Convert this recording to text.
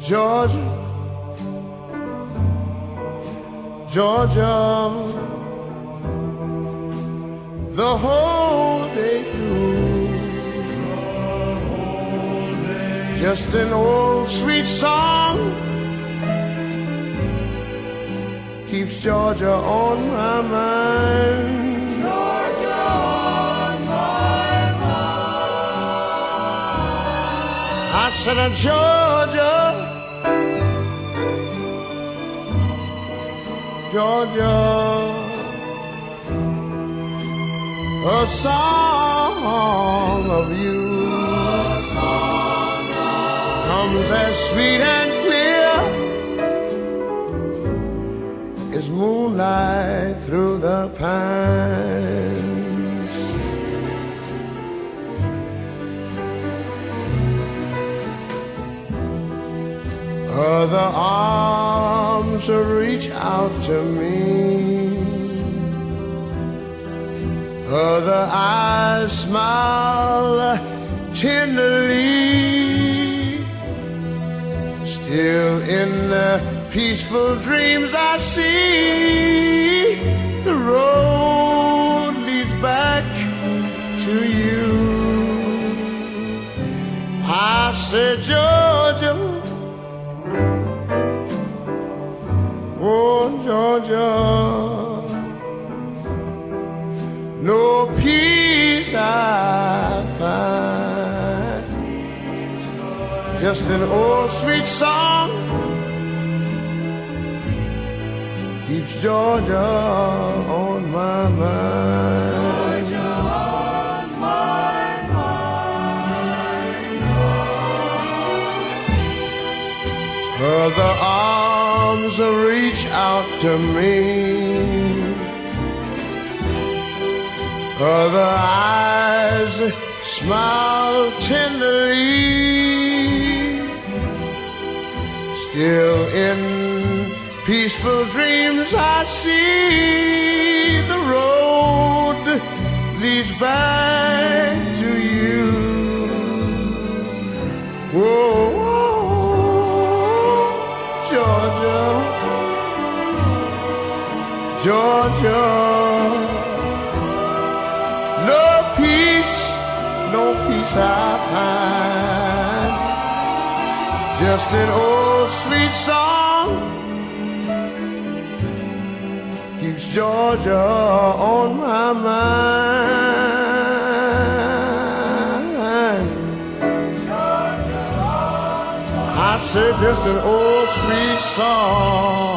Georgia, Georgia, the whole day through. Just an old sweet song keeps Georgia on my mind. Georgia on my mind. I said, Georgia, Georgia, a song of you comes as sweet and clear as moonlight through the pines. Other arms reach out to me, other eyes smile tenderly. Still in the peaceful dreams I see the road leads back to you. I said, Georgia, oh Georgia, no peace I find, just an old sweet song keeps Georgia on my mind. Georgia on my mind. Other arms reach out to me, other eyes smile tenderly. Still in peaceful dreams I see the road leads back to you. Whoa, Georgia, Georgia, no peace I find, just an old sweet song keeps Georgia on my mind. Georgia on my mind. I said just an old sweet song